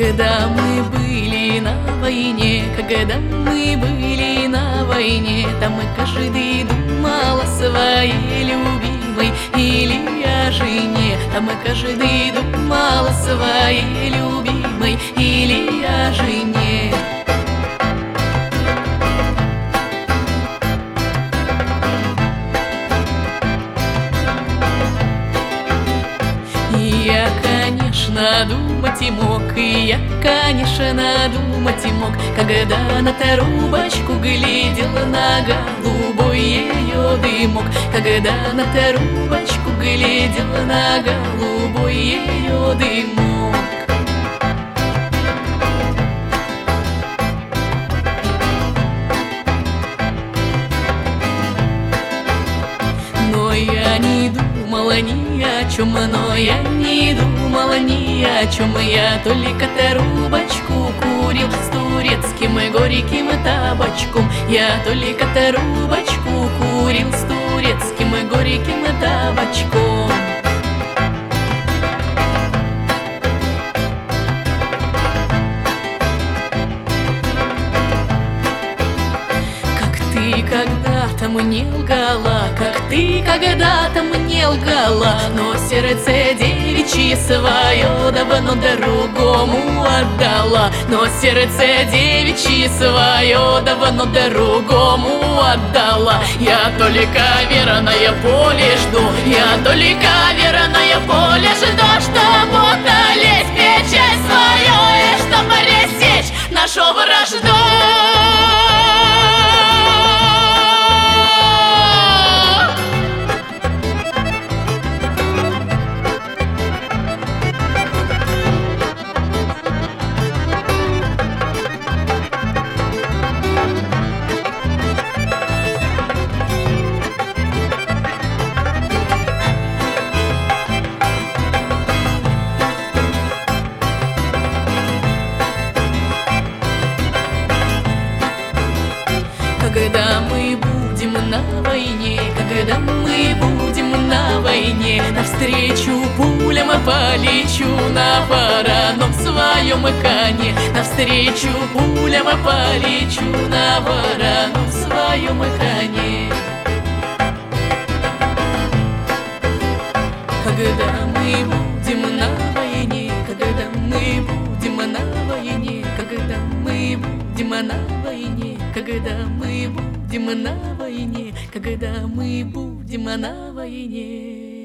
Когда мы были на войне, когда мы были на войне, там и каждый думал о своей любимой или о жене. Там и каждый думал о своей любимой или о жене. И я, конечно, думать и мог, и я, конечно, думать и мог, когда на трубочку глядел на голубой ее дымок, когда на трубочку глядел на голубой ее дымок. Но я не думала ни о чем, но я не думала ни о чем. Я только трубочку курил с турецким и горьким табачком. Я только трубочку курил с турецким и горьким табачком. Когда-то мне лгала, как ты когда-то мне лгала, но сердце девичье свое давно другому отдала. Но сердце девичье свое давно другому отдала. Я только верное поле жду, я только верное поле жду, чтоб утолить печаль свою и чтоб пресечь нашу вражду. Когда мы будем на войне, когда мы будем на войне, навстречу пулям полечу на вороном своем коне. Навстречу пулям полечу на вороном своем коне. Когда мы будем на войне, когда мы будем на войне, когда мы будем на войне, когда мы будем на войне, когда мы будем на войне.